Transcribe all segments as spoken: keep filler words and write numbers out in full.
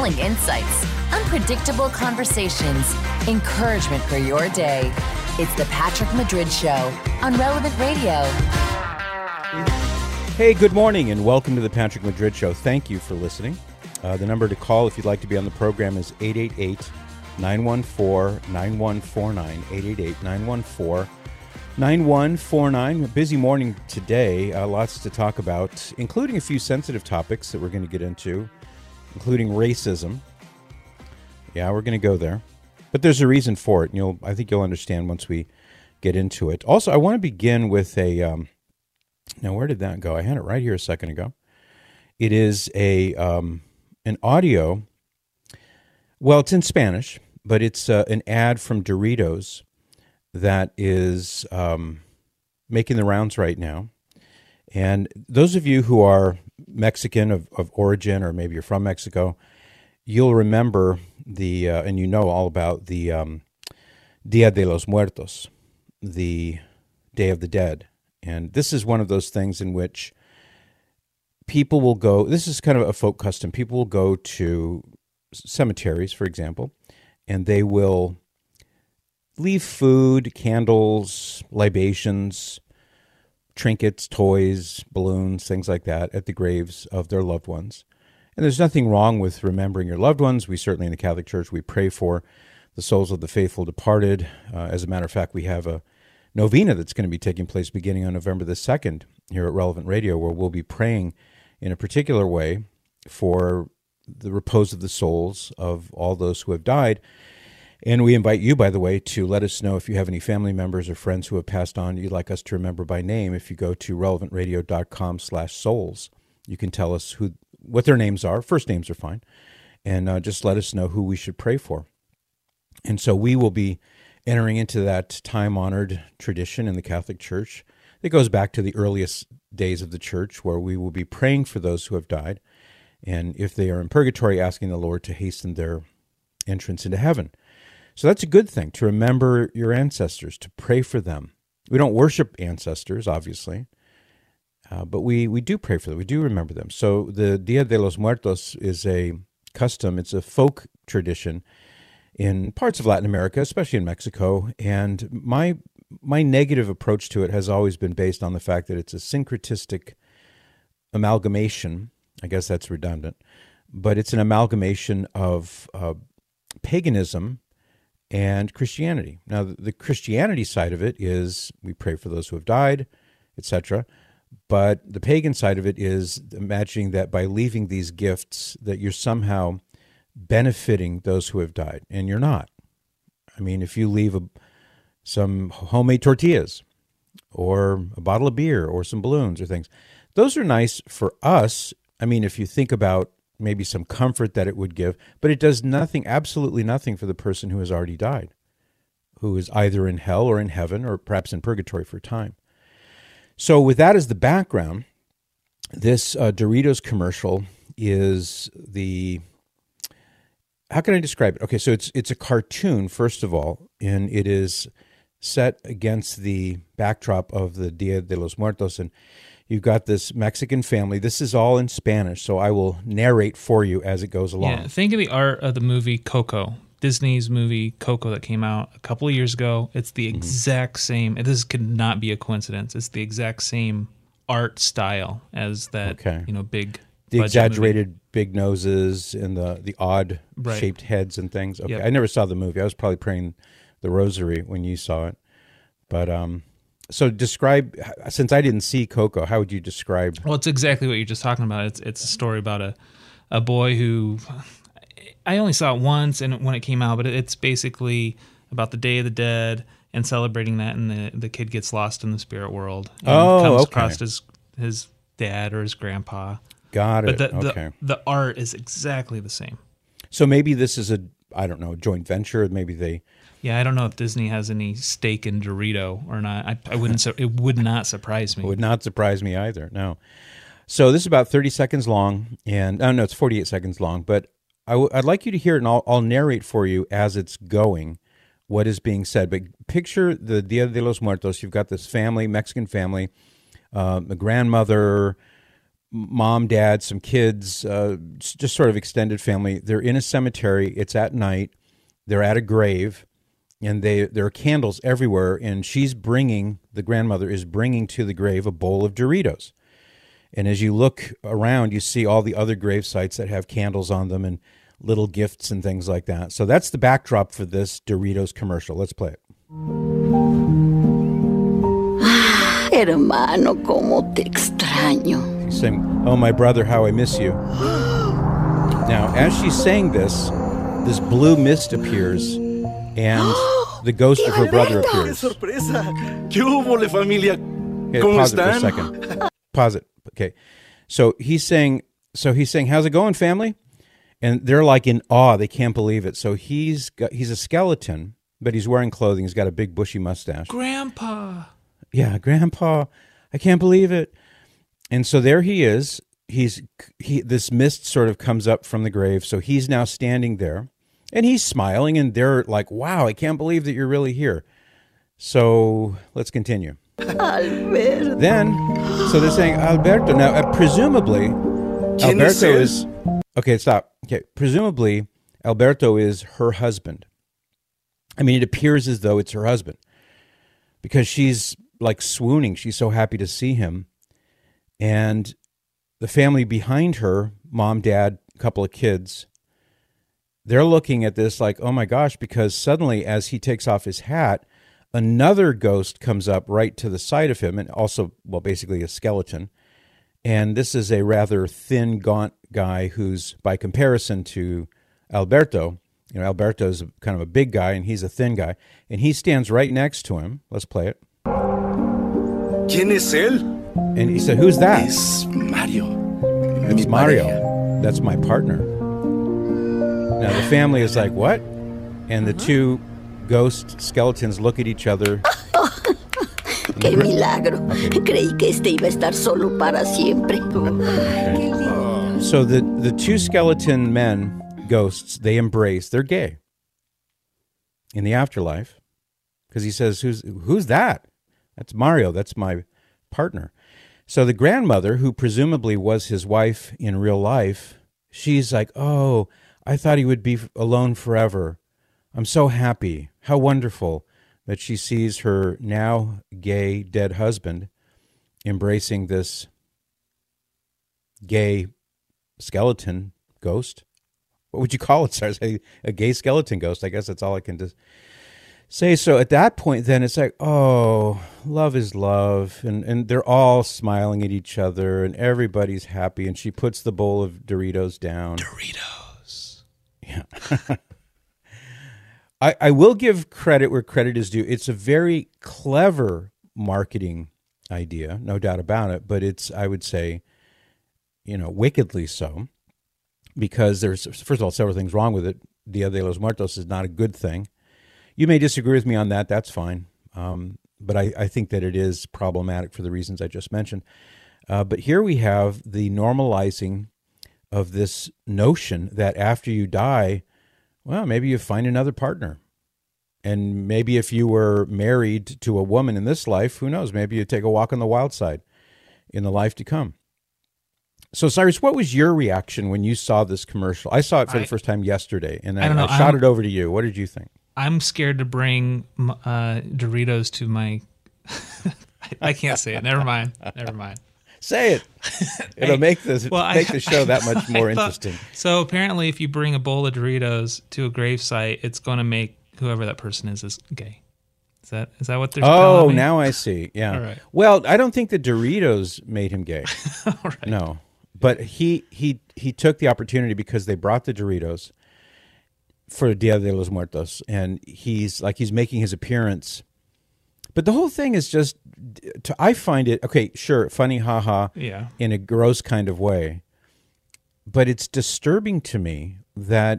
compelling insights, unpredictable conversations, encouragement for your day. It's the Patrick Madrid Show on Relevant Radio. Hey, good morning and welcome to the Patrick Madrid Show. Thank you for listening. Uh, the number to call if you'd like to be on the program is eight eight eight, nine one four, nine one four nine, eight eight eight, nine one four, nine one four nine. A busy morning today, uh, lots to talk about, including a few sensitive topics that we're going to get into, including racism. Yeah, we're going to go there. But there's a reason for it, and you'll I think you'll understand once we get into it. Also, I want to begin with a... Um, now, where did that go? I had it right here a second ago. It is a um, an audio. Well, it's in Spanish, but it's uh, an ad from Doritos that is um, making the rounds right now. And those of you who are Mexican of, of origin, or maybe you're from Mexico, you'll remember the, uh, and you know all about the um, Dia de los Muertos, the Day of the Dead. And this is one of those things in which people will go, this is kind of a folk custom, people will go to cemeteries, for example, and they will leave food, candles, libations, trinkets, toys, balloons, things like that at the graves of their loved ones. And there's nothing wrong with remembering your loved ones. We certainly in the Catholic Church, we pray for the souls of the faithful departed. Uh, as a matter of fact, we have a novena that's going to be taking place beginning on November the second here at Relevant Radio, where we'll be praying in a particular way for the repose of the souls of all those who have died. And we invite you, by the way, to let us know if you have any family members or friends who have passed on you'd like us to remember by name. If you go to relevantradio.com slash souls, you can tell us who what their names are. First names are fine. And uh, just let us know who we should pray for. And so we will be entering into that time-honored tradition in the Catholic Church. It goes back to the earliest days of the Church, where we will be praying for those who have died, and if they are in purgatory, asking the Lord to hasten their entrance into heaven. So that's a good thing, to remember your ancestors, to pray for them. We don't worship ancestors, obviously, uh, but we, we do pray for them. We do remember them. So the Dia de los Muertos is a custom. It's a folk tradition in parts of Latin America, especially in Mexico, and my my negative approach to it has always been based on the fact that it's a syncretistic amalgamation. I guess that's redundant, but it's an amalgamation of uh, paganism and Christianity. Now, the, the Christianity side of it is we pray for those who have died, et cetera, but the pagan side of it is imagining that by leaving these gifts that you're somehow benefiting those who have died, and you're not. I mean, if you leave a, some homemade tortillas or a bottle of beer or some balloons or things, those are nice for us. I mean, if you think about maybe some comfort that it would give, but it does nothing, absolutely nothing for the person who has already died, who is either in hell or in heaven or perhaps in purgatory for a time. So with that as the background, this uh, Doritos commercial is the... How can I describe it? Okay, so it's it's a cartoon, first of all, and it is set against the backdrop of the Dia de los Muertos, and you've got this Mexican family. This is all in Spanish, so I will narrate for you as it goes along. Yeah, think of the art of the movie Coco, Disney's movie Coco that came out a couple of years ago. It's the exact mm-hmm. same. This could not be a coincidence. It's the exact same art style as that, okay. you know, big... The exaggerated movie. Big noses and the, the odd right. shaped heads and things. Okay, yep. I never saw the movie. I was probably praying the rosary when you saw it. But um, so describe, since I didn't see Coco, how would you describe? Well, it's exactly what you're just talking about. It's it's a story about a, a boy who, I only saw it once and when it came out, but it's basically about the Day of the Dead and celebrating that, and the, the kid gets lost in the spirit world and oh, comes okay. across his, his dad or his grandpa. Got it. But the, okay. the, the art is exactly the same. So maybe this is a, I don't know, a joint venture. Maybe they... Yeah, I don't know if Disney has any stake in Dorito or not. I, I wouldn't. It would not surprise me. It would not surprise me either. No. So this is about thirty seconds long, and oh no, it's forty-eight seconds long. But I w- I'd like you to hear it, and I'll, I'll narrate for you as it's going what is being said. But picture the Dia de los Muertos. You've got this family, Mexican family, um, a grandmother, mom, dad, some kids, uh, just sort of extended family. They're in a cemetery. It's at night. They're at a grave, and they there are candles everywhere. And she's bringing, the grandmother is bringing to the grave a bowl of Doritos. And as you look around, you see all the other grave sites that have candles on them and little gifts and things like that. So that's the backdrop for this Doritos commercial. Let's play it. Hermano, cómo te extraño. She's saying, "Oh, my brother, how I miss you." Now, as she's saying this, this blue mist appears, and the ghost of her brother appears. Sorpresa! ¿Qué hubo, la familia? Okay, ¿Cómo pause it for a están? second. Pause it. Okay. So he's saying, so he's saying, "How's it going, family?" And they're like in awe. They can't believe it. So he's got, he's a skeleton, but he's wearing clothing. He's got a big bushy mustache. Grandpa. Yeah, Grandpa, I can't believe it. And so there he is. He's he. This mist sort of comes up from the grave. So he's now standing there, and he's smiling, and they're like, "Wow, I can't believe that you're really here." So let's continue. Alberto. Then, so they're saying Alberto. Now, uh, presumably, ¿Quién es Alberto él? is okay. Stop. Okay, presumably, Alberto is her husband. I mean, it appears as though it's her husband because she's like swooning. She's so happy to see him. And the family behind her, mom, dad, a couple of kids, they're looking at this like, oh my gosh, because suddenly as he takes off his hat, another ghost comes up right to the side of him, and also, well, basically a skeleton. And this is a rather thin, gaunt guy who's, by comparison to Alberto, you know, Alberto is kind of a big guy, and he's a thin guy. And he stands right next to him. Let's play it. ¿Quién es él? And he said, "Who's that?" Es Mario. It's Mi Mario. pareja. That's my partner. Now the family is like, "What?" And the two ghost skeletons look at each other. Qué milagro. Creí que este iba a estar solo para siempre. So the, the two skeleton men, ghosts, they embrace. They're gay in the afterlife. Because he says, who's who's that? That's Mario. That's my partner. So the grandmother, who presumably was his wife in real life, she's like, "Oh, I thought he would be alone forever. I'm so happy. How wonderful that she sees her now gay dead husband embracing this gay skeleton ghost." What would you call it? Sorry, a gay skeleton ghost. I guess that's all I can just say. So at that point, then it's like, oh, love is love. And, and they're all smiling at each other and everybody's happy. And she puts the bowl of Doritos down. Doritos. Yeah. I, I will give credit where credit is due. It's a very clever marketing idea, no doubt about it. But it's, I would say, you know, wickedly so. Because there's, first of all, several things wrong with it. Dia de los Muertos is not a good thing. You may disagree with me on that. That's fine. Um, but I, I think that it is problematic for the reasons I just mentioned. Uh, but here we have the normalizing of this notion that after you die, well, maybe you find another partner. And maybe if you were married to a woman in this life, who knows? Maybe you take a walk on the wild side in the life to come. So, Cyrus, what was your reaction when you saw this commercial? I saw it for I, the first time yesterday, and I, I, don't know, I shot I'm, it over to you. What did you think? I'm scared to bring uh, Doritos to my... I can't say it. Never mind. Never mind. Say it. It'll I, make this well, make I, the show that much more thought, interesting. So apparently, if you bring a bowl of Doritos to a gravesite, it's going to make whoever that person is is gay. Is that is that what they're Oh, telling me? now I see. Yeah. All right. Well, I don't think the Doritos made him gay. All right. No. But he he he took the opportunity because they brought the Doritos for Dia de los Muertos, and he's like he's making his appearance. But the whole thing is just, to, I find it, okay, sure, funny, haha, Yeah. in a gross kind of way. But it's disturbing to me that,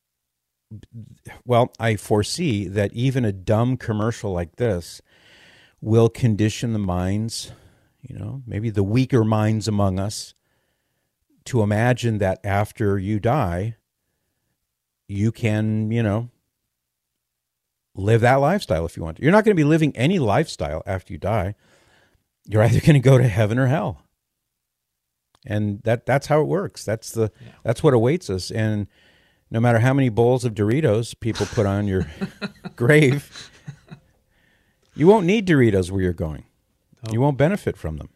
well, I foresee that even a dumb commercial like this will condition the minds, you know, maybe the weaker minds among us, to imagine that after you die, you can, you know, live that lifestyle if you want to. You're not going to be living any lifestyle after you die. You're either going to go to heaven or hell. And that that's how it works. That's the yeah. that's what awaits us. And no matter how many bowls of Doritos people put on your grave, you won't need Doritos where you're going. Oh. You won't benefit from them.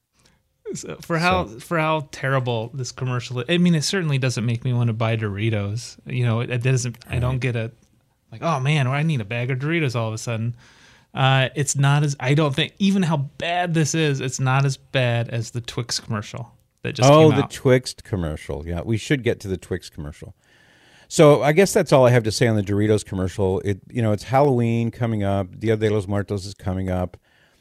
So for how so. for how terrible this commercial is, I mean, it certainly doesn't make me want to buy Doritos. You know, it, it doesn't. Right. I don't get a like, oh man, I need a bag of Doritos all of a sudden. Uh, it's not as I don't think even how bad this is. It's not as bad as the Twix commercial that just oh came the out. Twix commercial. Yeah, we should get to the Twix commercial. So I guess that's all I have to say on the Doritos commercial. It you know it's Halloween coming up. Dia de los Muertos is coming up.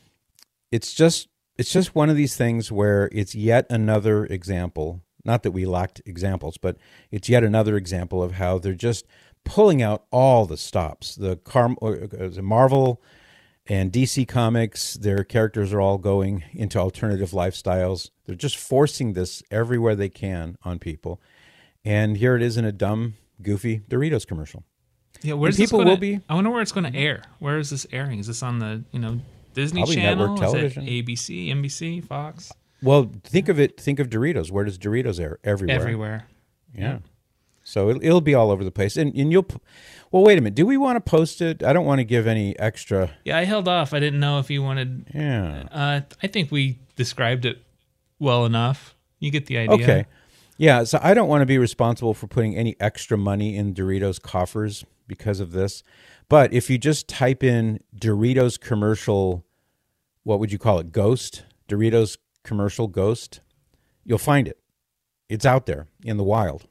It's just it's just one of these things where it's yet another example. Not that we lacked examples, but it's yet another example of how they're just pulling out all the stops. The Car- the Marvel and D C Comics, their characters are all going into alternative lifestyles. They're just forcing this everywhere they can on people. And here it is in a dumb, goofy Doritos commercial. Yeah, where's people this gonna, will be? I wonder where it's going to air. Where is this airing? Is this on the you know Disney Probably Channel? network television. Is it A B C, N B C, Fox? Well, think of it. Think of Doritos. Where does Doritos air? Everywhere. Everywhere. Yeah. yeah. So it, it'll be all over the place. And and you'll. Well, wait a minute. Do we want to post it? I don't want to give any extra. Yeah, I held off. I didn't know if you wanted. Yeah. Uh, I think we described it well enough. You get the idea. Okay. Yeah. So I don't want to be responsible for putting any extra money in Doritos coffers because of this. But if you just type in Doritos commercial, what would you call it? Ghost? Doritos commercial ghost? You'll find it. It's out there in the wild.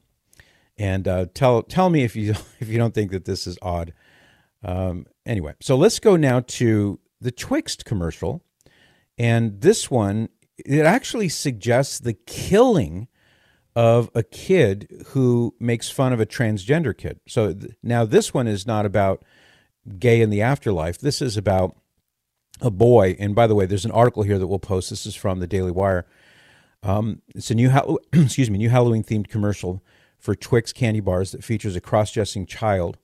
And uh, tell tell me if you if you don't think that this is odd. Um, anyway, so let's go now to the Twixt commercial. And this one, it actually suggests the killing of a kid who makes fun of a transgender kid. So th- now this one is not about gay in the afterlife. This is about a boy. And by the way, there's an article here that we'll post. This is from the Daily Wire. Um, it's a new ha- excuse me, new Halloween themed commercial for Twix candy bars that features a cross-dressing child.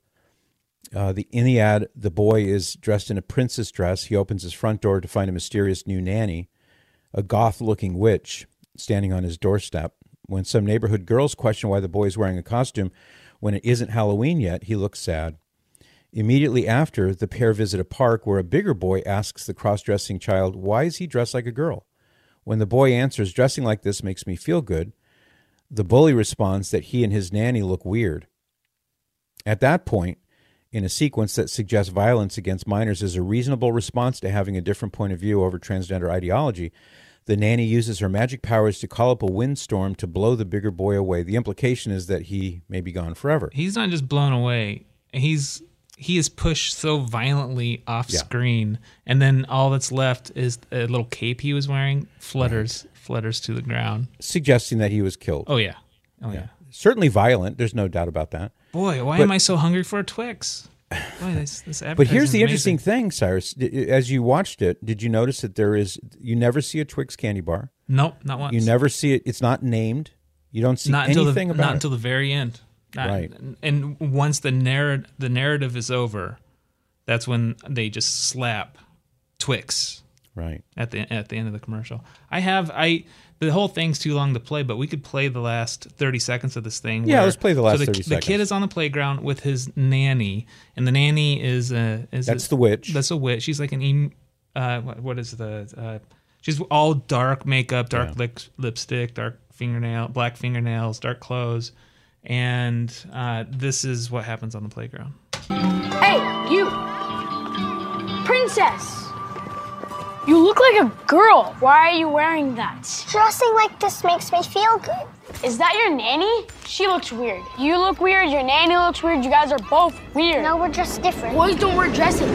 Uh, the in the ad, the boy is dressed in a princess dress. He opens his front door to find a mysterious new nanny, a goth-looking witch, standing on his doorstep. When some neighborhood girls question why the boy is wearing a costume when it isn't Halloween yet, he looks sad. Immediately after, the pair visit a park where a bigger boy asks the cross-dressing child, why is he dressed like a girl? When the boy answers, dressing like this makes me feel good, the bully responds that he and his nanny look weird. At that point, in a sequence that suggests violence against minors is a reasonable response to having a different point of view over transgender ideology, the nanny uses her magic powers to call up a windstorm to blow the bigger boy away. The implication is that he may be gone forever. He's not just blown away. He's he is pushed so violently off yeah. screen, and then all that's left is a little cape he was wearing flutters right. flutters to the ground, suggesting that he was killed. Oh yeah, oh yeah. yeah. Certainly violent. There's no doubt about that. Boy, why but, am I so hungry for a Twix? Boy, this, this but here's the amazing. interesting thing, Cyrus. As you watched it, did you notice that there is, you never see a Twix candy bar? Nope, not once. You never see it. It's not named. You don't see not anything until the, about not it. Not until the very end. Not, right. And once the, narr- the narrative is over, that's when they just slap Twix. Right. At the at the end of the commercial. I have, I... The whole thing's too long to play, but we could play the last thirty seconds of this thing. Yeah, where, let's play the last so the, thirty seconds. The kid is on the playground with his nanny, and the nanny is a... Is that's a, the witch. That's a witch. She's like an... E, uh, what, what is the... Uh, she's all dark makeup, dark yeah. lip, lipstick, dark fingernail, black fingernails, dark clothes. And uh, this is what happens on the playground. Hey, you! Princess! You look like a girl. Why are you wearing that? Dressing like this makes me feel good. Is that your nanny? She looks weird. You look weird, your nanny looks weird, you guys are both weird. No, we're just different. Boys don't wear dresses.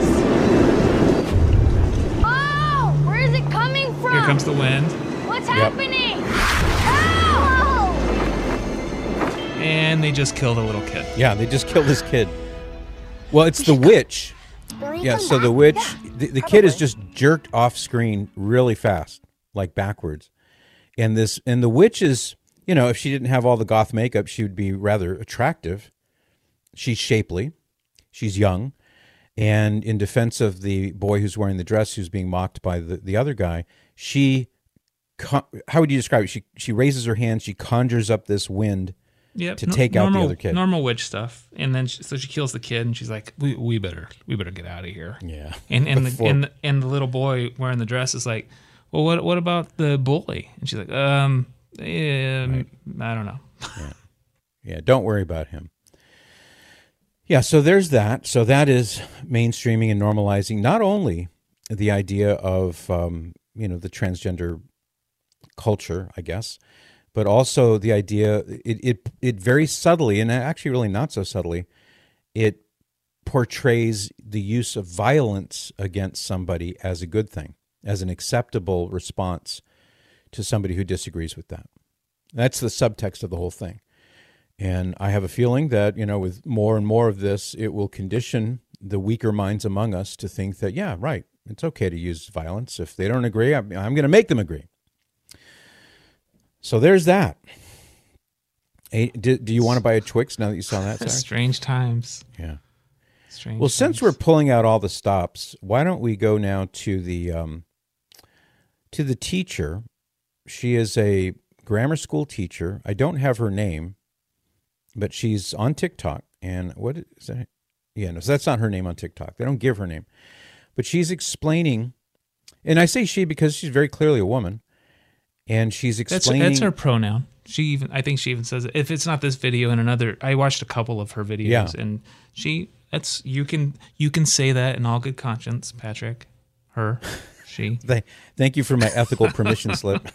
Oh, where is it coming from? Here comes the wind. What's yep. happening? Help! And they just killed a little kid. Yeah, they just killed this kid. Well, it's the witch. Yeah, so the witch, yeah, the, the kid is just jerked off screen really fast, like backwards. And this, and the witch is, you know, if she didn't have all the goth makeup, she would be rather attractive. She's shapely. She's young. And in defense of the boy who's wearing the dress, who's being mocked by the, the other guy, she con- how would you describe it? She she raises her hand, she conjures up this wind Yep, to no- take out normal, the other kid. Normal witch stuff, and then she, so she kills the kid, and she's like, "We we better we better get out of here." Yeah. And and the, Before- and the, and the little boy wearing the dress is like, "Well, what what about the bully?" And she's like, "Um, um I don't know." Yeah, don't worry about him. Yeah, so there's that. So that is mainstreaming and normalizing not only the idea of, um, you know, the transgender culture, I guess, but also the idea, it, it, it very subtly, and actually really not so subtly, it portrays the use of violence against somebody as a good thing, as an acceptable response to somebody who disagrees with that. That's the subtext of the whole thing. And I have a feeling that, you know, with more and more of this, it will condition the weaker minds among us to think that, yeah, right, it's okay to use violence. If they don't agree, I'm, I'm going to make them agree. So there's that. Hey, do, do you want to buy a Twix now that you saw that? Sarah? Strange times. Yeah. Strange. Well, since times. we're pulling out all the stops, why don't we go now to the um, to the teacher? She is a grammar school teacher. I don't have her name, but she's on TikTok. And what is that? Yeah, no, so that's not her name on TikTok. They don't give her name. But she's explaining, and I say she because she's very clearly a woman, and she's that's explaining. that's her pronoun. She even I think she even says it. If it's not this video and another, I watched a couple of her videos, Yeah. and she that's you can you can say that in all good conscience, Patrick. Her, she. Thank, thank you for my ethical permission slip.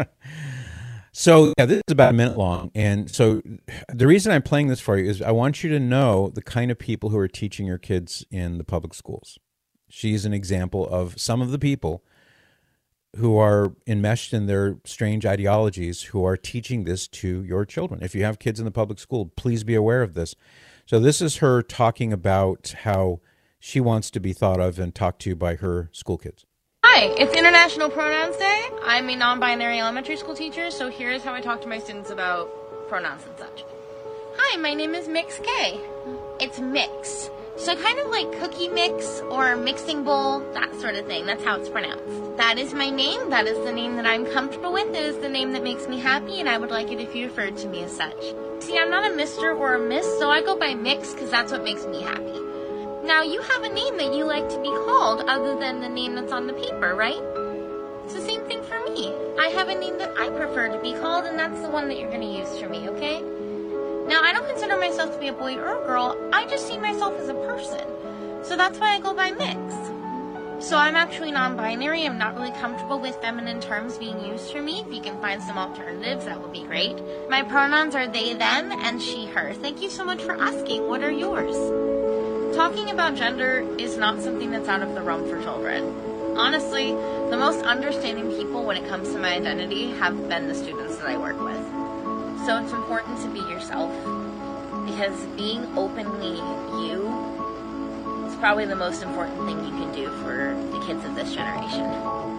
So yeah, this is about a minute long. And so the reason I'm playing this for you is I want you to know the kind of people who are teaching your kids in the public schools. She's an example of some of the people who are enmeshed in their strange ideologies who are teaching this to your children. If you have kids in the public school, please be aware of this. So this is her talking about how she wants to be thought of and talked to by her school kids. Hi, it's International Pronouns Day. I'm a non-binary elementary school teacher, so here's how I talk to my students about pronouns and such. Hi, my name is Mix K. It's mix. So kind of like cookie mix or mixing bowl, that sort of thing. That's how it's pronounced. That is my name. That is the name that I'm comfortable with. It is the name that makes me happy, and I would like it if you referred to me as such. See, I'm not a mister or a miss, so I go by mix because that's what makes me happy. Now, you have a name that you like to be called other than the name that's on the paper, right? It's the same thing for me. I have a name that I prefer to be called, and that's the one that you're going to use for me, okay? Now, I don't consider myself to be a boy or a girl. I just see myself as a person. So that's why I go by mix. So I'm actually non-binary. I'm not really comfortable with feminine terms being used for me. If you can find some alternatives, that would be great. My pronouns are they, them, and she, her. Thank you so much for asking. What are yours? Talking about gender is not something that's out of the realm for children. Honestly, the most understanding people when it comes to my identity have been the students that I work with. So it's important to be yourself, because being openly you is probably the most important thing you can do for the kids of this generation.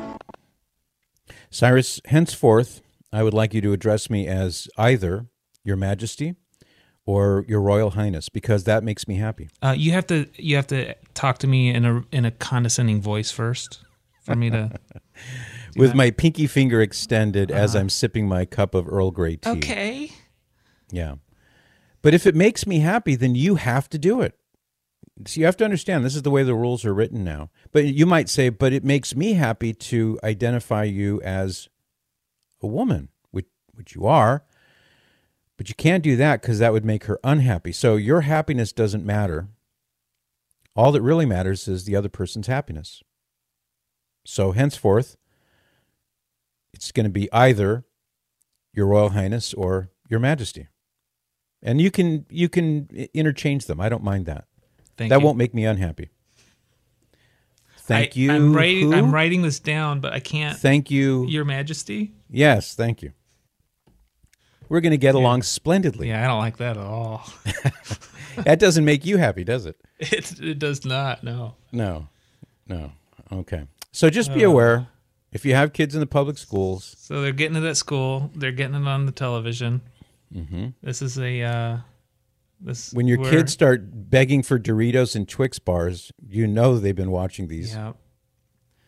Cyrus, henceforth, I would like you to address me as either Your Majesty or Your Royal Highness, because that makes me happy. Uh, you have to you have to talk to me in a in a condescending voice first for me to. With my pinky finger extended uh-huh. as I'm sipping my cup of Earl Grey tea. Okay. Yeah. But if it makes me happy, then you have to do it. So you have to understand, this is the way the rules are written now. But you might say, but it makes me happy to identify you as a woman, which, which you are. But you can't do that because that would make her unhappy. So your happiness doesn't matter. All that really matters is the other person's happiness. So henceforth, it's going to be either Your Royal Highness or Your Majesty. And you can you can interchange them. I don't mind that. Thank that you. won't make me unhappy. Thank I, you. I'm writing, Who? I'm writing this down, but I can't. Thank you. Your Majesty? Yes, thank you. We're going to get yeah. along splendidly. Yeah, I don't like that at all. That doesn't make you happy, does it? It, it does not, no. No, no. Okay. So just be uh, aware, if you have kids in the public schools. So they're getting it at school. They're getting it on the television. Mm-hmm. This is a... Uh, this when your where, kids start begging for Doritos and Twix bars, you know they've been watching these. Yeah.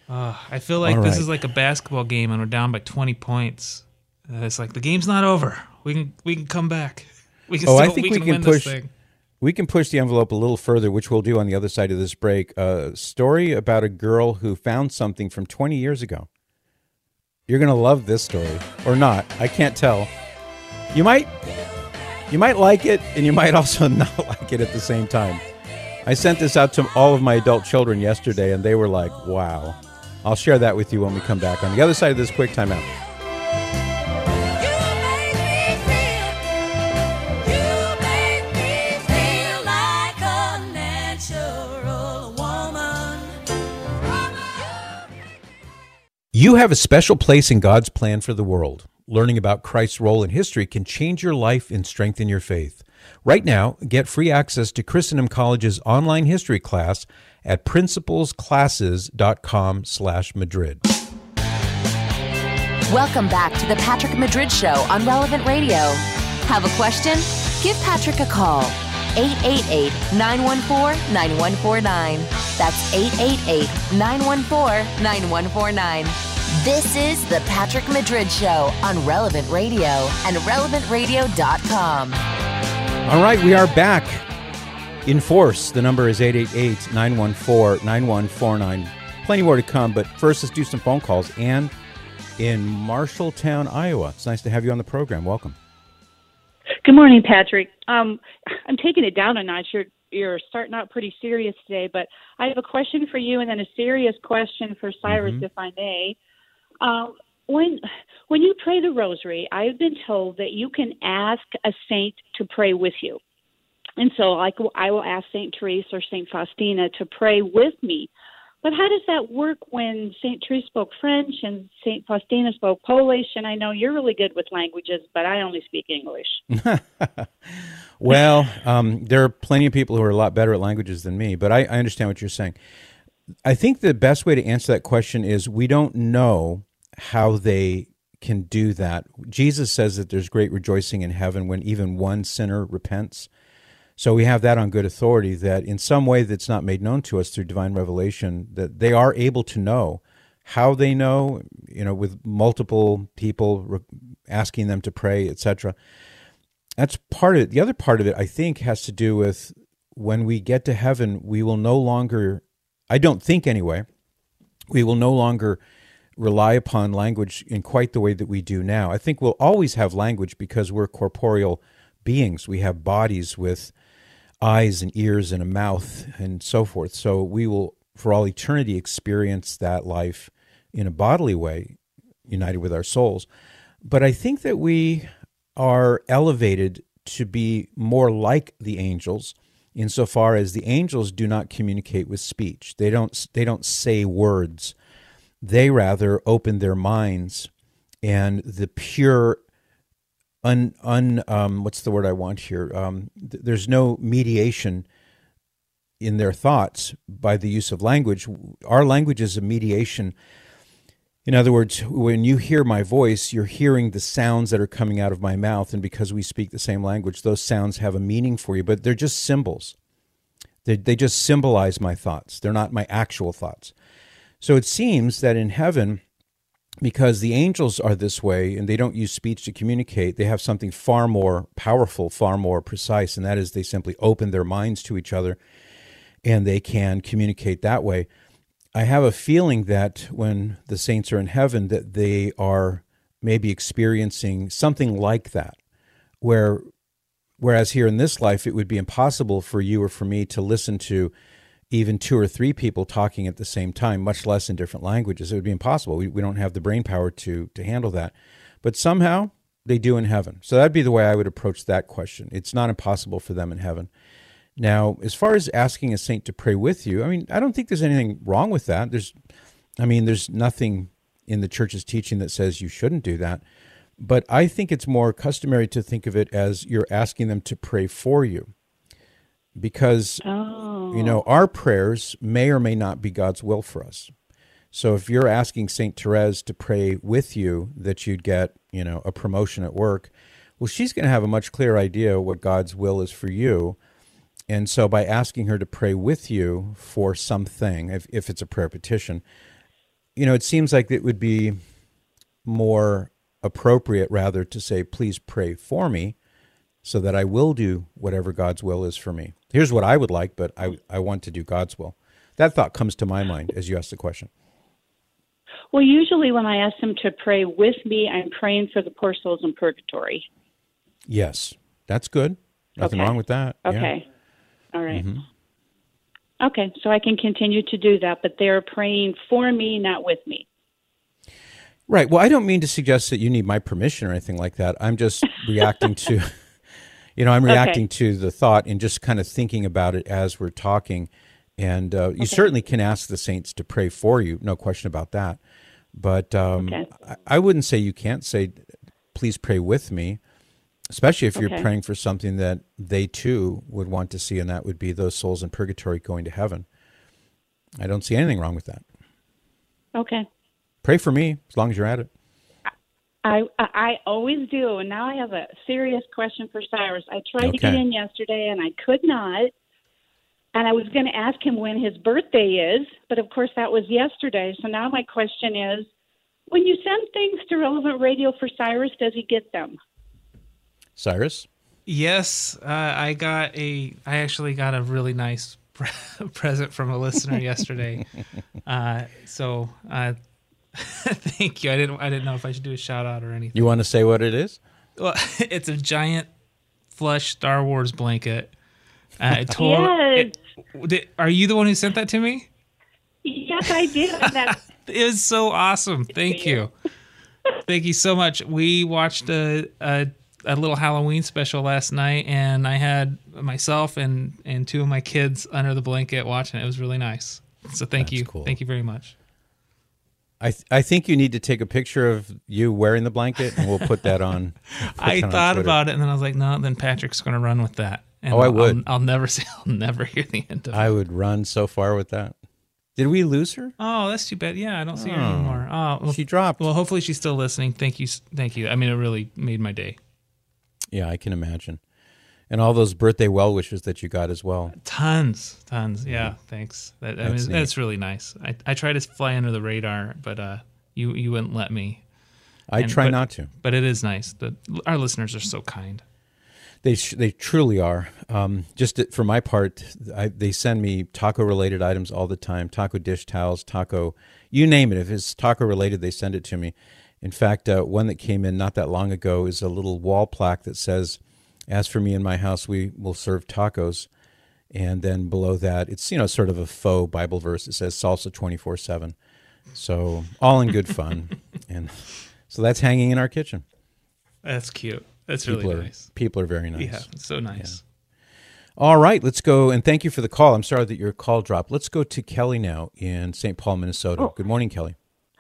Uh, I feel like All this right. is like a basketball game and we're down by twenty points. Uh, it's like the game's not over. We can we can come back. We can Oh, still, I think we we can, can win push- this thing. We can push the envelope a little further, which we'll do on the other side of this break. A story about a girl who found something from twenty years ago. You're going to love this story, or not. I can't tell. You might, you might like it, and you might also not like it at the same time. I sent this out to all of my adult children yesterday, and they were like, wow. I'll share that with you when we come back on the other side of this quick timeout. You have a special place in God's plan for the world. Learning about Christ's role in history can change your life and strengthen your faith. Right now, get free access to Christendom College's online history class at principlesclasses.com slash Madrid. Welcome back to the Patrick Madrid Show on Relevant Radio. Have a question? Give Patrick a call. eight eight eight, nine one four, nine one four nine. That's eight eight eight, nine one four, nine one four nine. This is the Patrick Madrid Show on Relevant Radio and relevant radio dot com. All right, we are back in force. The number is eight eight eight, nine one four, nine one four nine. Plenty more to come, but first let's do some phone calls. Ann in Marshalltown, Iowa. It's nice to have you on the program. Welcome. Good morning, Patrick. Um, I'm taking it down a notch. You're, you're starting out pretty serious today, but I have a question for you and then a serious question for Cyrus, Mm-hmm. if I may. Uh, when when you pray the rosary, I've been told that you can ask a saint to pray with you. And so like, I will ask Saint Therese or Saint Faustina to pray with me. But how does that work when Saint Therese spoke French and Saint Faustina spoke Polish? And I know you're really good with languages, but I only speak English. Well, um, there are plenty of people who are a lot better at languages than me, but I, I understand what you're saying. I think the best way to answer that question is we don't know how they can do that. Jesus says that there's great rejoicing in heaven when even one sinner repents. So we have that on good authority that in some way that's not made known to us through divine revelation, that they are able to know. How they know, you know, with multiple people re- asking them to pray, et cetera. That's part of it. The other part of it, I think, has to do with when we get to heaven, we will no longer, I don't think anyway, we will no longer rely upon language in quite the way that we do now. I think we'll always have language because we're corporeal beings. We have bodies with eyes and ears and a mouth and so forth. So we will, for all eternity, experience that life in a bodily way, united with our souls. But I think that we are elevated to be more like the angels insofar as the angels do not communicate with speech. They don't, they don't say words. They rather open their minds, and the pure un, un um, what's the word I want here? Um, th- there's no mediation in their thoughts by the use of language. Our language is a mediation. In other words, when you hear my voice, you're hearing the sounds that are coming out of my mouth, and because we speak the same language, those sounds have a meaning for you, but they're just symbols. They, they just symbolize my thoughts. They're not my actual thoughts. So it seems that in heaven, because the angels are this way, and they don't use speech to communicate, they have something far more powerful, far more precise, and that is they simply open their minds to each other, and they can communicate that way. I have a feeling that when the saints are in heaven, that they are maybe experiencing something like that, where, whereas here in this life, it would be impossible for you or for me to listen to even two or three people talking at the same time, much less in different languages. It would be impossible. We, we don't have the brain power to to handle that. But somehow they do in heaven. So that'd be the way I would approach that question. It's not impossible for them in heaven. Now, as far as asking a saint to pray with you, I mean, I don't think there's anything wrong with that. There's, I mean, there's nothing in the church's teaching that says you shouldn't do that. But I think it's more customary to think of it as you're asking them to pray for you. Because, oh. you know, our prayers may or may not be God's will for us. So if you're asking Saint Therese to pray with you that you'd get, you know, a promotion at work, well, she's going to have a much clearer idea what God's will is for you. And so by asking her to pray with you for something, if, if it's a prayer petition, you know, it seems like it would be more appropriate rather to say, please pray for me so that I will do whatever God's will is for me. Here's what I would like, but I, I want to do God's will. That thought comes to my mind as you ask the question. Well, usually when I ask them to pray with me, I'm praying for the poor souls in purgatory. Yes, that's good. Nothing Okay. wrong with that. Okay. Yeah. All right. Mm-hmm. Okay, so I can continue to do that, but they're praying for me, not with me. Right. Well, I don't mean to suggest that you need my permission or anything like that. I'm just reacting to, you know, I'm reacting Okay. to the thought and just kind of thinking about it as we're talking. And uh, you Okay. certainly can ask the saints to pray for you. No question about that. But um, Okay. I, I wouldn't say you can't say, please pray with me, especially if you're Okay. praying for something that they too would want to see, and that would be those souls in purgatory going to heaven. I don't see anything wrong with that. Okay. Pray for me as long as you're at it. I I always do, and now I have a serious question for Cyrus. I tried to get Okay. in yesterday, and I could not. And I was going to ask him when his birthday is, but of course that was yesterday. So now my question is, when you send things to Relevant Radio for Cyrus, does he get them? Cyrus? Yes, uh, I got a. I actually got a really nice pre- present from a listener yesterday. Uh, so uh, thank you. I didn't. I didn't know if I should do a shout out or anything. You want to say what it is? Well, it's a giant plush Star Wars blanket. Uh, it tore, Yes. it, did, are you the one who sent that to me? Yes, I did. That, It was so awesome. Thank you. Thank you so much. We watched a, a a little Halloween special last night, and I had myself and, and two of my kids under the blanket watching it. It was really nice. So thank That's you. cool. Thank you very much. I th- I think you need to take a picture of you wearing the blanket, and we'll put that on. Put I that on thought Twitter. about it, and then I was like, no, then Patrick's going to run with that. And Oh, I I'll- would. I'll, I'll never see. I'll never hear the end of it. I would run so far with that. Did we lose her? Oh, that's too bad. Yeah, I don't see her Oh. anymore. Oh, well, She dropped. well, hopefully she's still listening. Thank you. Thank you. I mean, it really made my day. Yeah, I can imagine. And all those birthday well wishes that you got as well. Tons, tons. Yeah, thanks. That, I That's mean, neat. that's really nice. I, I try to fly under the radar, but uh, you you wouldn't let me. I And- try but- not to. But it is nice. The, our listeners are so kind. They sh- they truly are. Um, just to- for my part, I, they send me taco related items all the time. Taco dish towels, taco, you name it. If it's taco related, they send it to me. In fact, uh, one that came in not that long ago is a little wall plaque that says, "As for me and my house, we will serve tacos." And then below that, it's, you know, sort of a faux Bible verse. It says salsa twenty-four seven. So all in good fun. And so that's hanging in our kitchen. That's cute. That's People really are, nice. People are very nice. Yeah, it's so nice. All right, let's go. And thank you for the call. I'm sorry that your call dropped. Let's go to Kelly now in Saint Paul, Minnesota. Oh. Good morning, Kelly.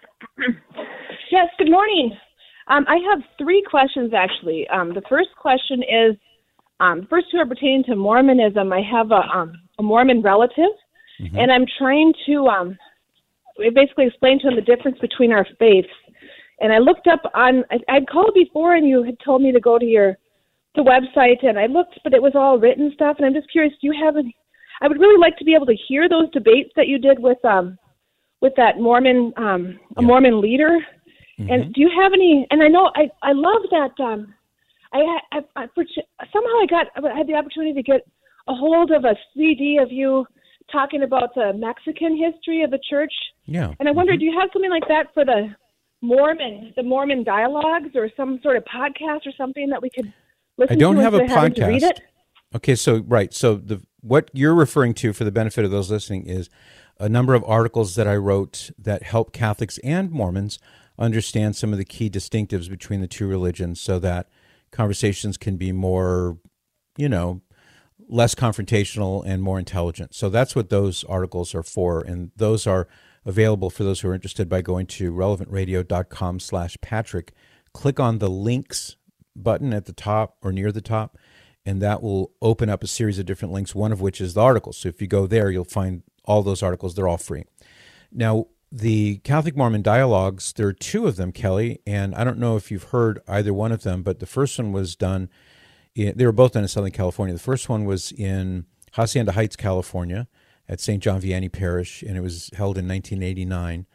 Yes, good morning. Um, I have three questions, actually. Um, the first question is, um, the first two are pertaining to Mormonism. I have a, um, a Mormon relative, Mm-hmm. and I'm trying to um, basically explain to him the difference between our faiths. And I looked up on, I, I'd called before, and you had told me to go to your the website, and I looked, but it was all written stuff, and I'm just curious, do you have any, I would really like to be able to hear those debates that you did with um with that Mormon, um, a Yeah. Mormon leader. Mm-hmm. And do you have any? And I know I I love that. Um, I, I, I for, somehow I got I had the opportunity to get a hold of a C D of you talking about the Mexican history of the church. Yeah. And I wonder, Mhm. do you have something like that for the Mormon, the Mormon dialogues, or some sort of podcast or something that we could listen I don't to have a instead of having to read podcast. it? Okay, so right, so the what you're referring to, for the benefit of those listening, is a number of articles that I wrote that help Catholics and Mormons understand some of the key distinctives between the two religions, so that conversations can be more, you know, less confrontational and more intelligent. So that's what those articles are for, and those are available for those who are interested by going to relevant radio dot com slash Patrick. Click on the links button at the top or near the top, and that will open up a series of different links, one of which is the articles. So if you go there, you'll find all those articles. They're all free. Now, the Catholic Mormon dialogues, there are two of them, Kelly, and I don't know if you've heard either one of them, but the first one was done, in, they were both done in Southern California. The first one was in Hacienda Heights, California, at Saint John Vianney Parish, and it was held in nineteen eighty-nine.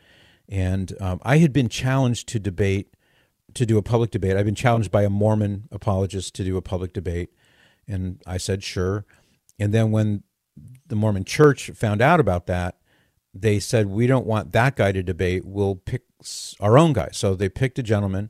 And um, I had been challenged to debate, to do a public debate. I've been challenged by a Mormon apologist to do a public debate. And I said, sure. And then when the Mormon Church found out about that, they said, we don't want that guy to debate. We'll pick our own guy. So they picked a gentleman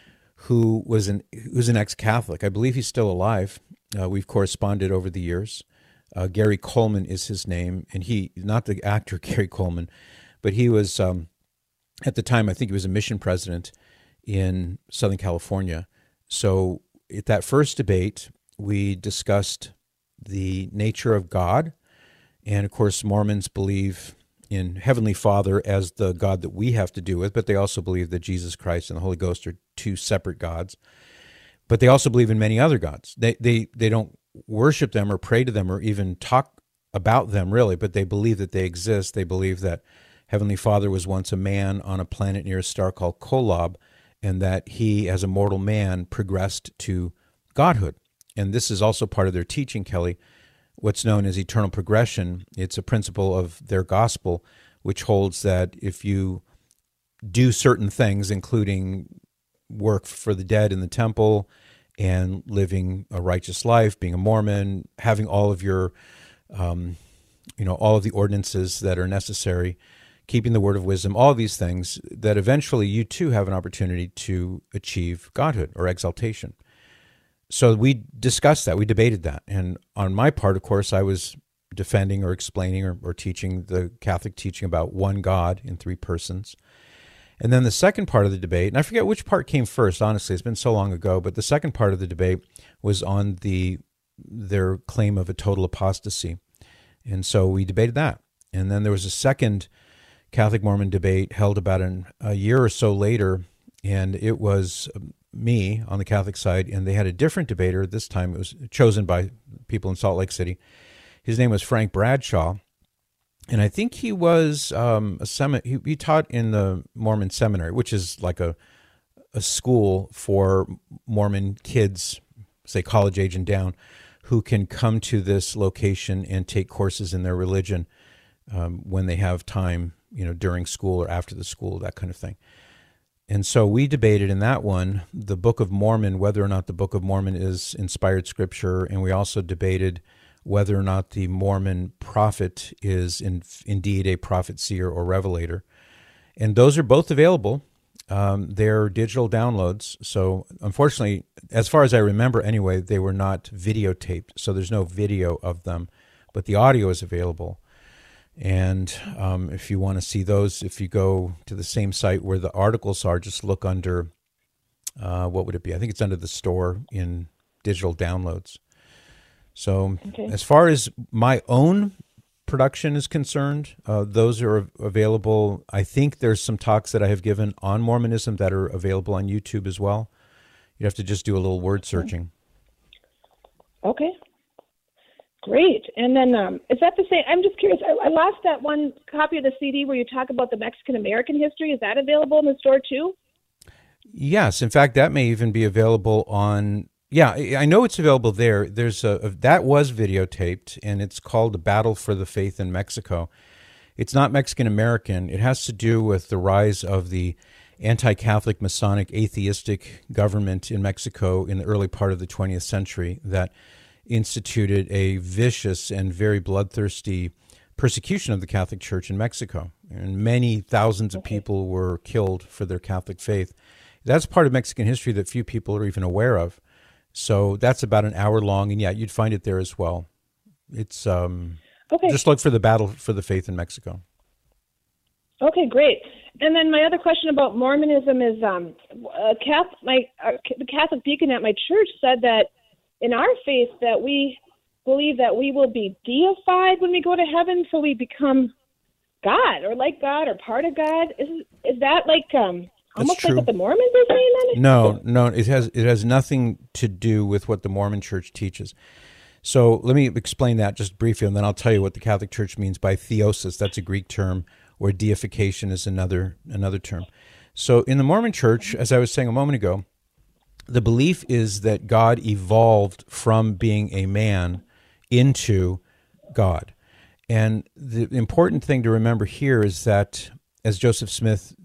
who was an who was an ex-Catholic. I believe he's still alive. Uh, we've corresponded over the years. Uh, Gary Coleman is his name, and he, not the actor Gary Coleman, but he was, um, at the time, I think he was a mission president in Southern California. So at that first debate, we discussed the nature of God, and of course, Mormons believe in Heavenly Father as the God that we have to do with, but they also believe that Jesus Christ and the Holy Ghost are two separate gods. But they also believe in many other gods. They they they don't worship them or pray to them or even talk about them, really, but they believe that they exist. They believe that Heavenly Father was once a man on a planet near a star called Kolob, and that he, as a mortal man, progressed to godhood. And this is also part of their teaching, Kelly, what's known as eternal progression. It's a principle of their gospel, which holds that if you do certain things, including work for the dead in the temple and living a righteous life, being a Mormon, having all of your, um, you know, all of the ordinances that are necessary, keeping the word of wisdom, all of these things, that eventually you too have an opportunity to achieve godhood or exaltation. So we discussed that, we debated that. And on my part, of course, I was defending or explaining or, or teaching the Catholic teaching about one God in three persons. And then the second part of the debate, and I forget which part came first, honestly, it's been so long ago, but the second part of the debate was on the their claim of a total apostasy. And so we debated that. And then there was a second Catholic Mormon debate held about an, a year or so later, and it was me on the Catholic side, and they had a different debater. This time it was chosen by people in Salt Lake City. His name was Frank Bradshaw, and I think he was um, a sem- he, he taught in the Mormon seminary, which is like a a school for Mormon kids, say college age and down, who can come to this location and take courses in their religion um, when they have time, you know, during school or after the school, that kind of thing. And so we debated in that one, the Book of Mormon, whether or not the Book of Mormon is inspired scripture, and we also debated whether or not the Mormon prophet is in, indeed a prophet, seer, or revelator. And those are both available. Um, they're digital downloads. So unfortunately, as far as I remember anyway, they were not videotaped. So there's no video of them, but the audio is available. And um, if you want to see those, if you go to the same site where the articles are, just look under, uh, what would it be? I think it's under the store in digital downloads. So okay. As far as my own production is concerned, uh, those are available. I think there's some talks that I have given on Mormonism that are available on YouTube as well. You have to just do a little word searching. Okay. Great. And then um, is that the same? I'm just curious. I, I lost that one copy of the C D where you talk about the Mexican-American history. Is that available in the store too? Yes. In fact, that may even be available on... Yeah, I know it's available there. There's a, a that was videotaped, and it's called "The Battle for the Faith in Mexico." It's not Mexican-American. It has to do with the rise of the anti-Catholic, Masonic, atheistic government in Mexico in the early part of the twentieth century that instituted a vicious and very bloodthirsty persecution of the Catholic Church in Mexico. And many thousands of people were killed for their Catholic faith. That's part of Mexican history that few people are even aware of. So that's about an hour long, and yeah, you'd find it there as well. It's um, okay. Just look for the Battle for the Faith in Mexico. Okay, great. And then my other question about Mormonism is, um, uh, Catholic, my uh, the Catholic deacon at my church said that in our faith that we believe that we will be deified when we go to heaven, so we become God or like God or part of God. Is is that like um? That's Almost true. like what the Mormons are saying then? No, no, it has it has nothing to do with what the Mormon Church teaches. So let me explain that just briefly, and then I'll tell you what the Catholic Church means by theosis. That's a Greek term, where deification is another another term. So in the Mormon Church, as I was saying a moment ago, the belief is that God evolved from being a man into God. And the important thing to remember here is that, as Joseph Smith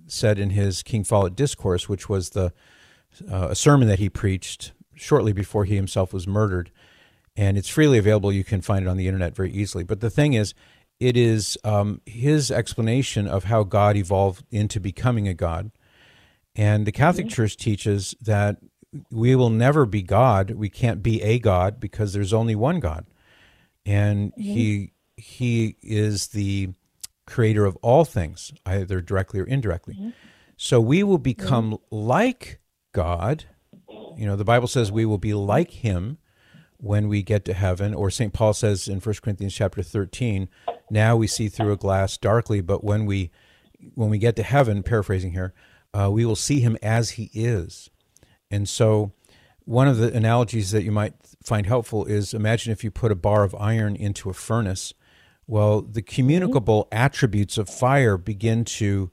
said in his King Follett Discourse, which was the uh, a sermon that he preached shortly before he himself was murdered. And it's freely available. You can find it on the internet very easily. But the thing is, it is um, his explanation of how God evolved into becoming a God. And the Catholic mm-hmm. Church teaches that we will never be God. We can't be a God because there's only one God. And mm-hmm. he he is the creator of all things, either directly or indirectly. Mm-hmm. So we will become mm-hmm. like God. You know, the Bible says we will be like him when we get to heaven, or Saint Paul says in First Corinthians chapter thirteen, now we see through a glass darkly, but when we when we get to heaven, paraphrasing here, uh, we will see him as he is. And so one of the analogies that you might find helpful is, imagine if you put a bar of iron into a furnace. Well, the communicable mm-hmm. attributes of fire begin to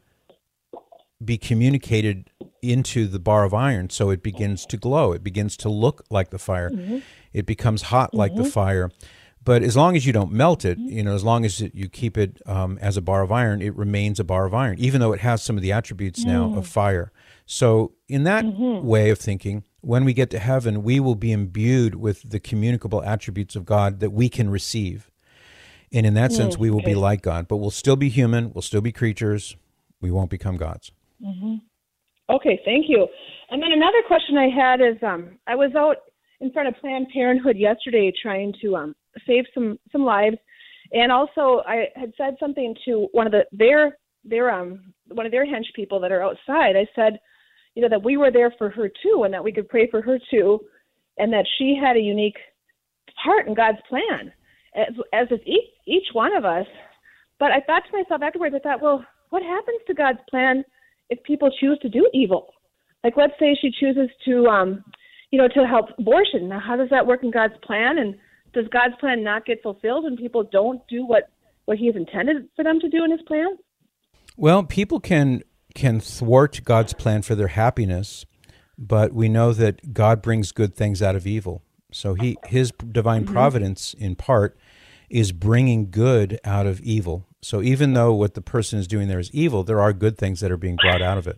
be communicated into the bar of iron, so it begins to glow. It begins to look like the fire. Mm-hmm. It becomes hot like mm-hmm. the fire. But as long as you don't melt it, you know, as long as it, you keep it um, as a bar of iron, it remains a bar of iron, even though it has some of the attributes mm. now of fire. So in that mm-hmm. way of thinking, when we get to heaven, we will be imbued with the communicable attributes of God that we can receive. And in that mm, sense, we will okay. be like God, but we'll still be human, we'll still be creatures, we won't become gods. Mm-hmm. Okay, thank you. And then another question I had is, um, I was out in front of Planned Parenthood yesterday trying to um, save some, some lives, and also I had said something to one of the their their um one of their hench people that are outside. I said, you know, that we were there for her too, and that we could pray for her too, and that she had a unique part in God's plan, as as is each each one of us. But I thought to myself afterwards, I thought, well, what happens to God's plan if people choose to do evil? Like, let's say she chooses to, um, you know, to help abortion. Now, how does that work in God's plan? And does God's plan not get fulfilled when people don't do what, what He has intended for them to do in His plan? Well, people can can thwart God's plan for their happiness, but we know that God brings good things out of evil. So He His divine mm-hmm. providence, in part, is bringing good out of evil. So even though what the person is doing there is evil, there are good things that are being brought out of it.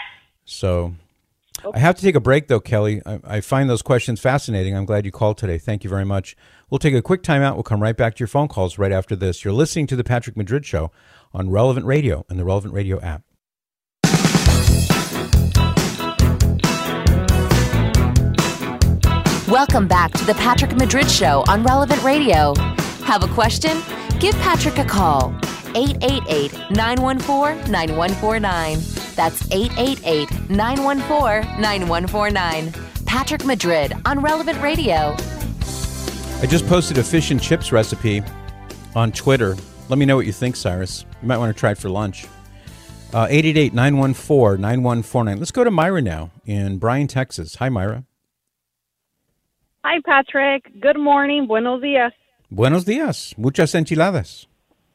So I have to take a break, though, Kelly. I, I find those questions fascinating. I'm glad you called today. Thank you very much. We'll take a quick time out. We'll come right back to your phone calls right after this. You're listening to The Patrick Madrid Show on Relevant Radio and the Relevant Radio app. Welcome back to The Patrick Madrid Show on Relevant Radio. Have a question? Give Patrick a call. eight eight eight, nine one four, nine one four nine. That's eight eight eight, nine one four, nine one four nine. Patrick Madrid on Relevant Radio. I just posted a fish and chips recipe on Twitter. Let me know what you think, Cyrus. You might want to try it for lunch. Uh, eight eight eight, nine one four, nine one four nine. Let's go to Myra now in Bryan, Texas. Hi, Myra. Hi, Patrick. Good morning. Buenos días. Buenos días. Muchas enchiladas.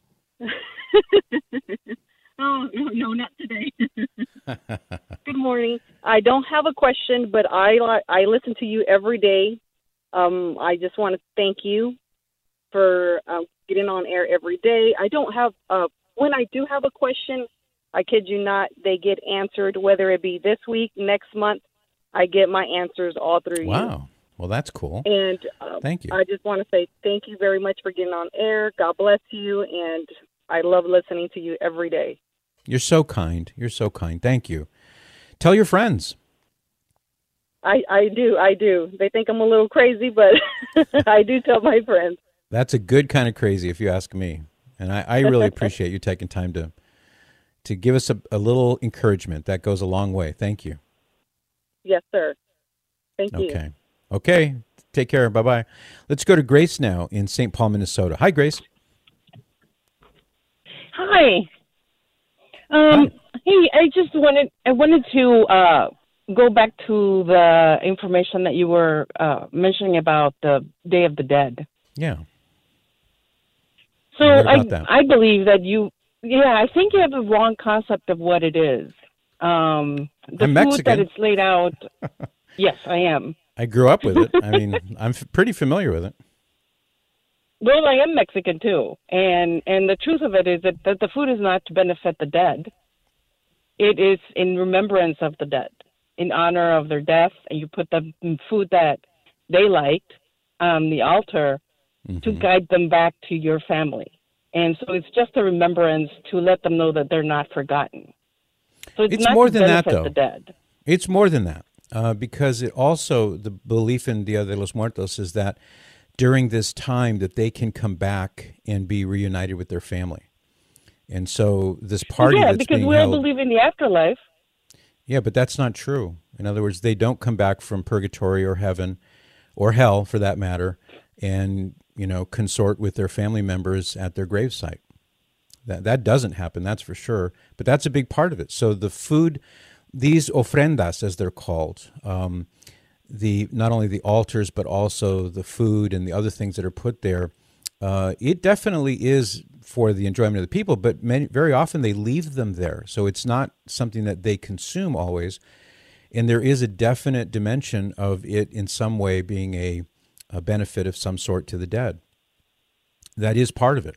Oh, no, no, not today. Good morning. I don't have a question, but I I listen to you every day. Um, I just want to thank you for uh, getting on air every day. I don't have, uh, when I do have a question, I kid you not, they get answered, whether it be this week, next month, I get my answers all through wow. you. Wow. Well, that's cool. And uh, thank you. I just want to say thank you very much for getting on air. God bless you, and I love listening to you every day. You're so kind. You're so kind. Thank you. Tell your friends. I, I do. I do. They think I'm a little crazy, but I do tell my friends. That's a good kind of crazy, if you ask me. And I, I really appreciate you taking time to to give us a, a little encouragement. That goes a long way. Thank you. Yes, sir. Thank you. Okay. Okay. Take care. Bye-bye. Let's go to Grace now in Saint Paul, Minnesota. Hi, Grace. Hi. Um, Hi. Hey, I just wanted I wanted to uh, go back to the information that you were uh, mentioning about the Day of the Dead. Yeah. So I I believe that you yeah I think you have a wrong concept of what it is. Um, the I'm food Mexican. that it's laid out. Yes, I am. I grew up with it. I mean, I'm f- pretty familiar with it. Well, I am Mexican too, and and the truth of it is that, that the food is not to benefit the dead. it is in remembrance of the dead, in honor of their death, and you put the food that they liked on the altar mm-hmm. to guide them back to your family. And so it's just a remembrance to let them know that they're not forgotten. So it's, it's not more to than that, benefit though. the dead. It's more than that, uh, because it also, the belief in Dia de los Muertos is that during this time that they can come back and be reunited with their family. And so this party yeah, that's because being we all held, believe in the afterlife. Yeah, but that's not true. In other words, they don't come back from purgatory or heaven or hell, for that matter, and, you know, consort with their family members at their gravesite. That that doesn't happen, that's for sure. But that's a big part of it. So the food, these ofrendas, as they're called, um, the not only the altars, but also the food and the other things that are put there, uh, it definitely is for the enjoyment of the people, but many, very often they leave them there. So it's not something that they consume always. And there is a definite dimension of it in some way being a, a benefit of some sort to the dead. That is part of it.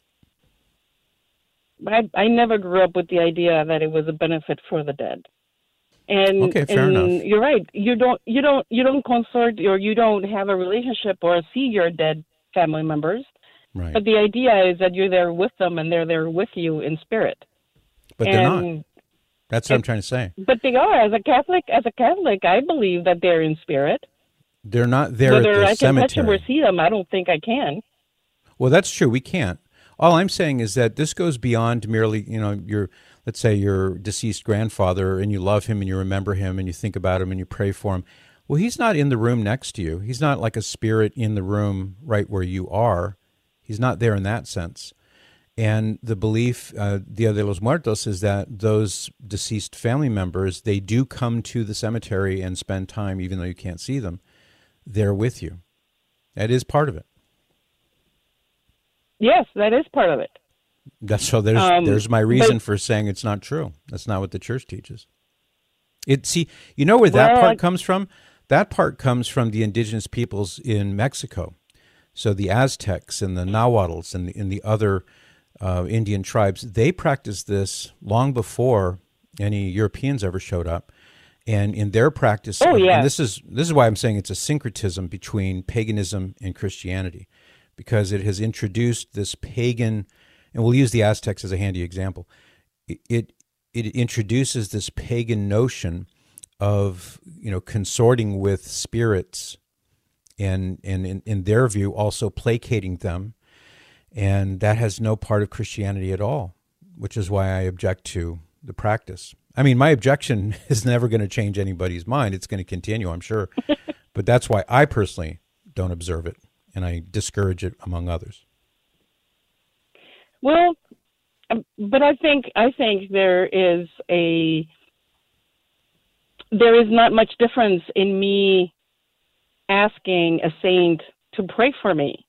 I, I never grew up with the idea that it was a benefit for the dead. And, okay, fair and enough. You're right. You don't you don't you don't consort or you don't have a relationship or see your dead family members. Right. But the idea is that you're there with them and they're there with you in spirit. But and, they're not. That's what I'm trying to say. But they are. As a Catholic, as a Catholic, I believe that they're in spirit. They're not there Whether at the I cemetery. can touch them or see them, I don't think I can. Well, that's true. We can't. All I'm saying is that this goes beyond merely, you know, your, let's say your deceased grandfather and you love him and you remember him and you think about him and you pray for him. Well, he's not in the room next to you. He's not like a spirit in the room right where you are. He's not there in that sense. And the belief, uh, Dia de los Muertos, is that those deceased family members, they do come to the cemetery and spend time, even though you can't see them, they're with you. That is part of it. Yes, that is part of it. That's so. There's um, there's my reason but, for saying it's not true. That's not what the church teaches. It see, you know where that well, part I, comes from? That part comes from the indigenous peoples in Mexico. So the Aztecs and the Nahuatls and the, and the other uh, Indian tribes, they practiced this long before any Europeans ever showed up. And in their practice, oh, yeah. and this is this is why I'm saying it's a syncretism between paganism and Christianity, because it has introduced this pagan, and we'll use the Aztecs as a handy example. It it, it introduces this pagan notion of, you know, consorting with spirits, and and in, in their view also placating them, and that has no part of Christianity at all, which is why I object to the practice. I mean, my objection is never going to change anybody's mind. It's going to continue, I'm sure, but that's why I personally don't observe it, and I discourage it among others. Well, but I think I think there is a there is not much difference in me asking a saint to pray for me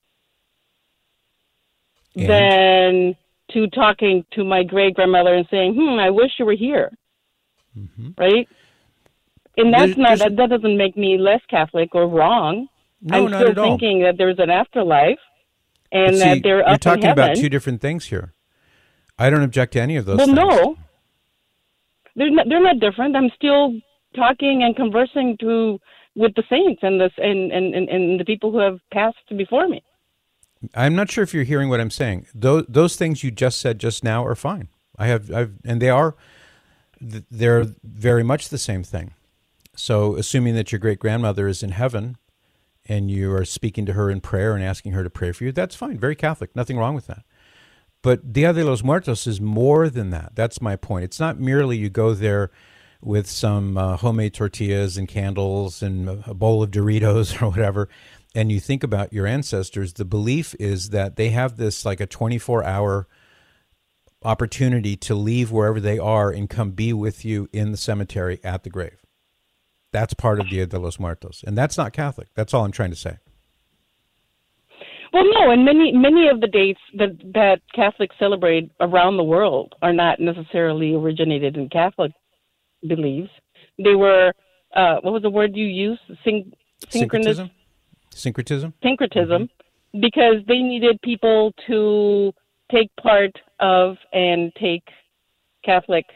and? than to talking to my great grandmother and saying, "Hmm, I wish you were here." Mm-hmm. Right? And that's there's, not there's, that, that doesn't make me less Catholic or wrong. No, I'm not still at all. thinking that there's an afterlife and but that see, they're you're up talking in heaven. about two different things here. I don't object to any of those well, things. no, they're not, they're not different. I'm still talking and conversing to with the saints and the and, and, and, and the people who have passed before me. I'm not sure if you're hearing what I'm saying. Those those things you just said just now are fine. I have I've and they are they're very much the same thing. So assuming that your great grandmother is in heaven and you are speaking to her in prayer and asking her to pray for you, that's fine. Very Catholic. Nothing wrong with that. But Dia de los Muertos is more than that. That's my point. It's not merely you go there with some uh, homemade tortillas and candles and a bowl of Doritos or whatever, and you think about your ancestors. The belief is that they have this like a twenty-four hour opportunity to leave wherever they are and come be with you in the cemetery at the grave. That's part of Dia de los Muertos, and that's not Catholic. That's all I'm trying to say. Well, no, and many many of the dates that that Catholics celebrate around the world are not necessarily originated in Catholic beliefs. They were uh, what was the word you used? Syn- Syncretism. Syncretism. Syncretism, mm-hmm. because they needed people to take part of and take Catholic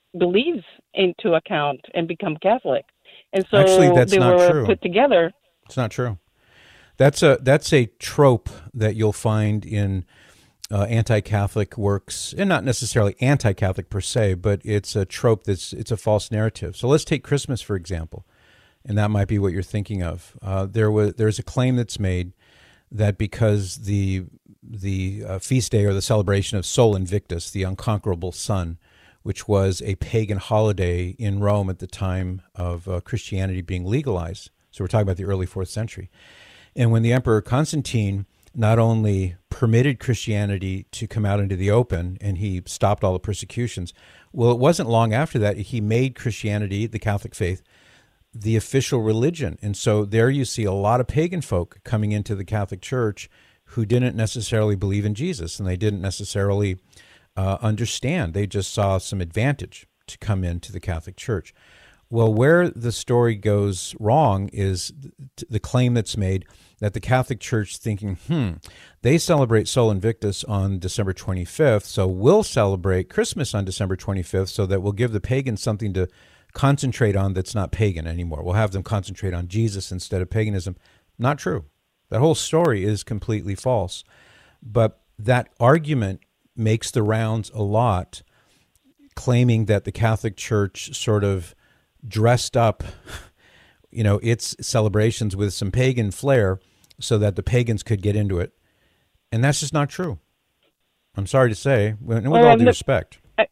beliefs into account and become Catholic. And so Actually, that's they not were true. put together. It's not true. That's a that's a trope that you'll find in uh, anti-Catholic works, and not necessarily anti-Catholic per se, but it's a trope that's it's a false narrative. So let's take Christmas, for example, and that might be what you're thinking of. Uh, there was there's a claim that's made that because the the uh, feast day or the celebration of Sol Invictus, the unconquerable sun, which was a pagan holiday in Rome at the time of uh, Christianity being legalized. So we're talking about the early fourth century. And when the Emperor Constantine not only permitted Christianity to come out into the open and he stopped all the persecutions, well, it wasn't long after that he made Christianity, the Catholic faith, the official religion. And so there you see a lot of pagan folk coming into the Catholic Church who didn't necessarily believe in Jesus, and they didn't necessarily uh, understand. They just saw some advantage to come into the Catholic Church. Well, where the story goes wrong is the claim that's made that the Catholic Church thinking, hmm, they celebrate Sol Invictus on December twenty-fifth, so we'll celebrate Christmas on December twenty-fifth so that we'll give the pagans something to concentrate on that's not pagan anymore. We'll have them concentrate on Jesus instead of paganism. Not true. That whole story is completely false. But that argument makes the rounds a lot, claiming that the Catholic Church sort of dressed up, you know, its celebrations with some pagan flair so that the pagans could get into it. And that's just not true. I'm sorry to say, with Well, all I've due ne- respect. I,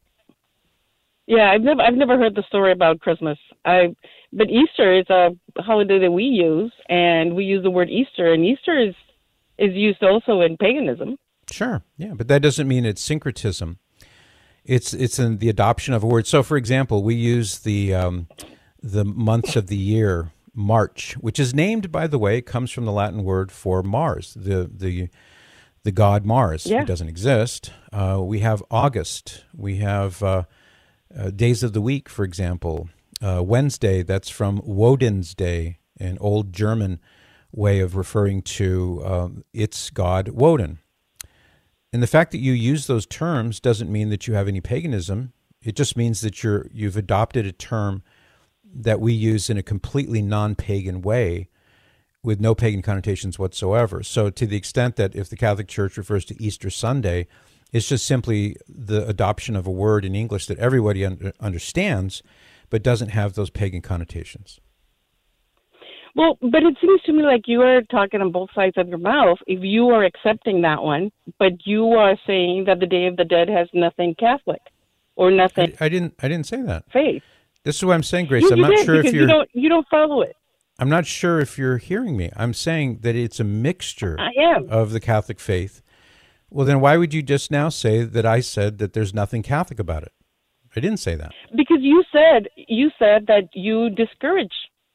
yeah, I've never I've never heard the story about Christmas. I but Easter is a holiday that we use, and we use the word Easter, and Easter is is used also in paganism. Sure, yeah, but that doesn't mean it's syncretism. It's it's in the adoption of a word. So, for example, we use the um, the months of the year, March, which is named, by the way, it comes from the Latin word for Mars, the the the god Mars. Yeah. He doesn't exist. Uh, we have August. We have uh, uh, days of the week, for example. Uh, Wednesday, that's from Woden's Day, an old German way of referring to um, its god Woden. And the fact that you use those terms doesn't mean that you have any paganism. It just means that you're you've adopted a term that we use in a completely non-pagan way with no pagan connotations whatsoever. So to the extent that if the Catholic Church refers to Easter Sunday, it's just simply the adoption of a word in English that everybody un- understands, but doesn't have those pagan connotations. Well, but it seems to me like you are talking on both sides of your mouth if you are accepting that one, but you are saying that the Day of the Dead has nothing Catholic or nothing. I, I didn't. I didn't say that. Faith. This is what I'm saying, Grace. You, I'm you not did, sure if because you're. You don't, you don't follow it. I'm not sure if you're hearing me. I'm saying that it's a mixture I am. of the Catholic faith. Well, then why would you just now say that I said that there's nothing Catholic about it? I didn't say that. Because you said you said that you discourage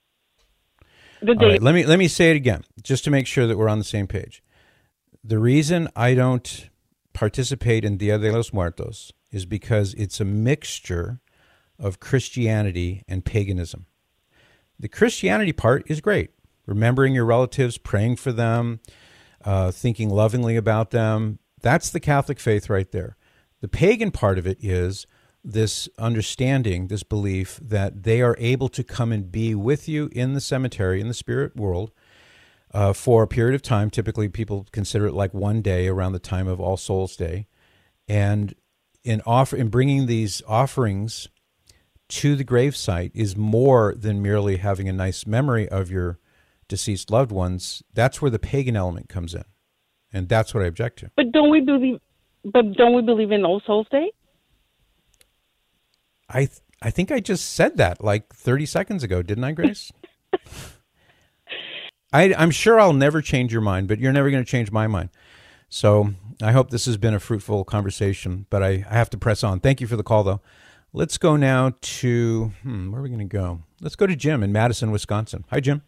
the day. All right, let me let me say it again, just to make sure that we're on the same page. The reason I don't participate in Dia de los Muertos is because it's a mixture of Christianity and paganism. The Christianity part is great. Remembering your relatives, praying for them, uh, thinking lovingly about them. That's the Catholic faith right there. The pagan part of it is this understanding, this belief that they are able to come and be with you in the cemetery, in the spirit world, uh, for a period of time. Typically, people consider it like one day around the time of All Souls Day. And in offer, in bringing these offerings to the gravesite is more than merely having a nice memory of your deceased loved ones. That's where the pagan element comes in, and that's what I object to. But don't we believe? But don't we believe in All Souls Day? I th- I think I just said that like thirty seconds ago, didn't I, Grace? I, I'm sure I'll never change your mind, but you're never going to change my mind. So I hope this has been a fruitful conversation, but I, I have to press on. Thank you for the call, though. Let's go now to, hmm, where are we going to go? Let's go to Jim in Madison, Wisconsin. Hi, Jim.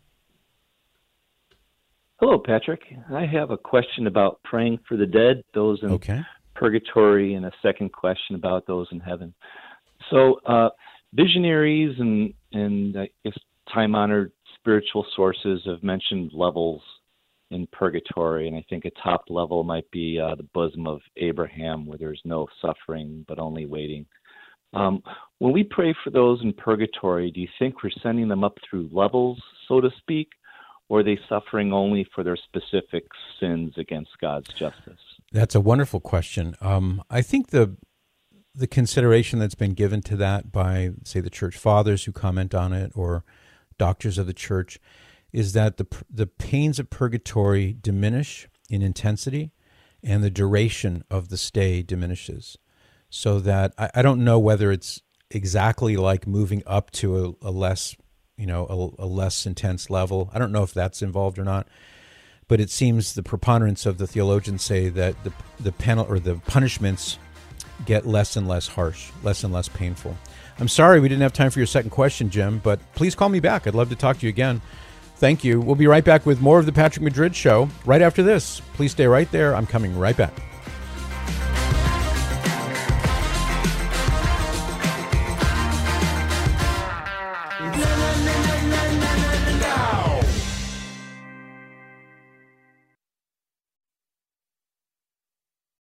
Hello, Patrick. I have a question about praying for the dead, those in okay. purgatory, and a second question about those in heaven. So uh, visionaries and, and I guess time-honored spiritual sources have mentioned levels in purgatory, and I think a top level might be uh, the bosom of Abraham, where there's no suffering but only waiting. Um, when we pray for those in purgatory, do you think we're sending them up through levels, so to speak, or are they suffering only for their specific sins against God's justice? That's a wonderful question. Um, I think the the consideration that's been given to that by, say, the church fathers who comment on it or doctors of the church is that the the pains of purgatory diminish in intensity and the duration of the stay diminishes. So that I, I don't know whether it's exactly like moving up to a, a less, you know, a, a less intense level. I don't know if that's involved or not. But it seems the preponderance of the theologians say that the the penal or the punishments get less and less harsh, less and less painful. I'm sorry we didn't have time for your second question, Jim, but please call me back. I'd love to talk to you again. Thank you. We'll be right back with more of the Patrick Madrid Show right after this. Please stay right there. I'm coming right back.